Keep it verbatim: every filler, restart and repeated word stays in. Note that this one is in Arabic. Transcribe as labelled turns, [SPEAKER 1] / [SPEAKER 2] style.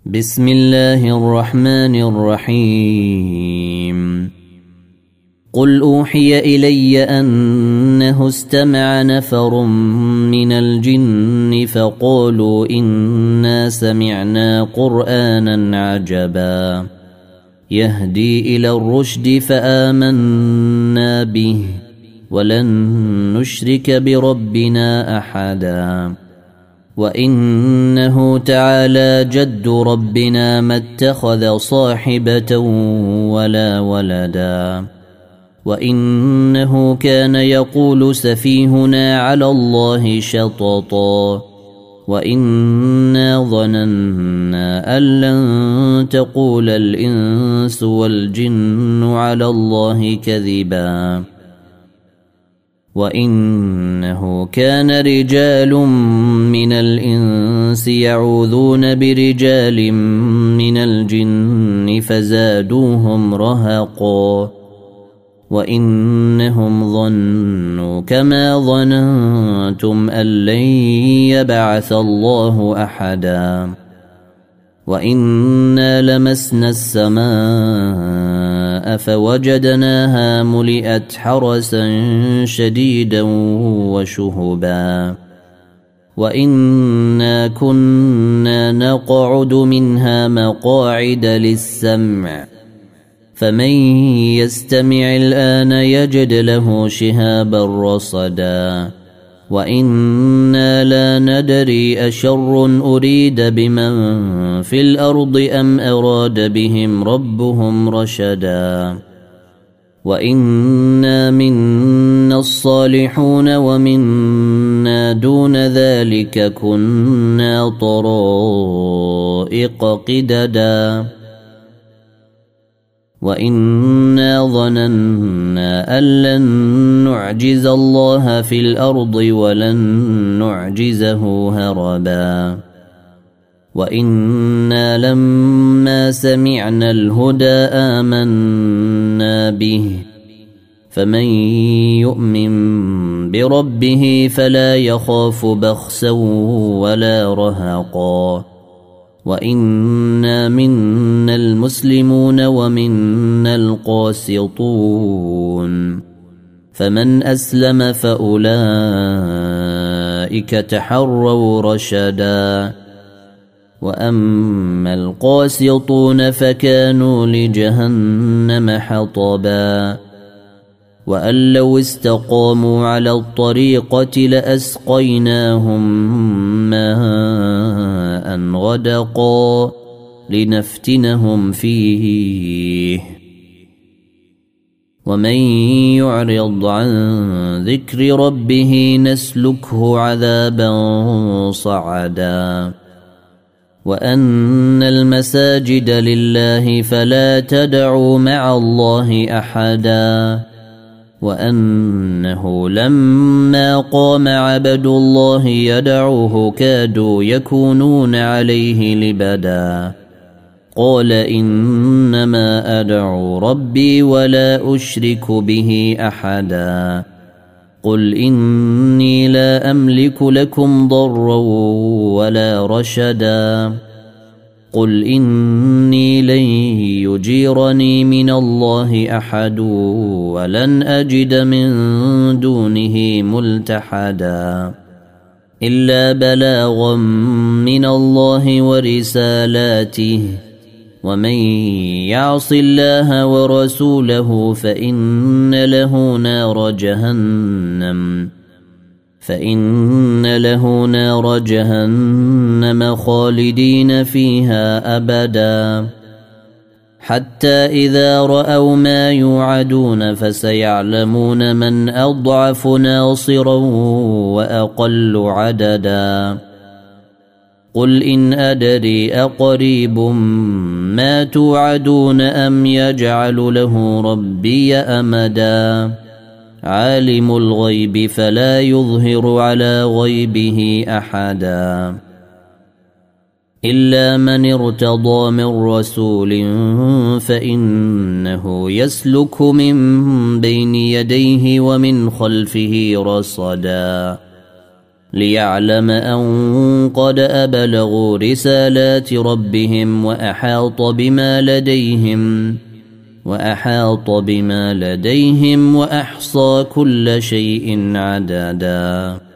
[SPEAKER 1] بسم الله الرحمن الرحيم قل أوحي إلي أنه استمع نفر من الجن فقالوا إنا سمعنا قرآنا عجبا يهدي إلى الرشد فآمنا به ولن نشرك بربنا أحدا وإنه تعالى جد ربنا ما اتخذ صاحبة ولا ولدا وإنه كان يقول سفيهنا على الله شططا وإنا ظننا أن لن تقول الإنس والجن على الله كذبا وإنه كان رجال من الإنس يعوذون برجال من الجن فزادوهم رهقا وإنهم ظنوا كما ظننتم أن لن يبعث الله أحدا وإنا لمسنا السماء فوجدناها ملئت حرسا شديدا وشهبا وإنا كنا نقعد منها مقاعد للسمع فمن يستمع الآن يجد له شهابا رصدا وإنا لا ندري أشر أريد بمن في الأرض أم أراد بهم ربهم رشدا وإنا منا الصالحون ومنا دون ذلك كنا طرائق قددا وإنا ظننا أن لن نعجز الله في الأرض ولن نعجزه هربا وإنا لما سمعنا الهدى آمنا به فمن يؤمن بربه فلا يخاف بخسا ولا رهقا وإنا منا المسلمون ومنا القاسطون فمن أسلم فأولئك تحروا رشدا وأما القاسطون فكانوا لجهنم حطبا وأن لو استقاموا على الطريقة لأسقيناهم ماء غدقا لنفتنهم فيه ومن يعرض عن ذكر ربه نسلكه عذابا صعدا وأن المساجد لله فلا تدعوا مع الله أحدا وأنه لما قام عبد الله يدعوه كادوا يكونون عليه لبدا قال إنما أدعو ربي ولا أشرك به أحدا قل إني لا أملك لكم ضرا ولا رشدا قل إني لن يجيرني من الله أحد ولن أجد من دونه ملتحدا إلا بلاغا من الله ورسالاته ومن يعص الله ورسوله فإن له نار جهنم فإن له نار جهنم خالدين فيها أبدا حتى إذا رأوا ما يوعدون فسيعلمون من أضعف ناصرا وأقل عددا قل إن أدري أقريب ما توعدون أم يجعل له ربي أمدا عالم الغيب فلا يظهر على غيبه أحدا إلا من ارتضى من رسول فإنه يسلك من بين يديه ومن خلفه رصدا ليعلم أن قد أبلغوا رسالات ربهم وأحاط بما لديهم وأحاط بما لديهم وأحصى كل شيء عددا.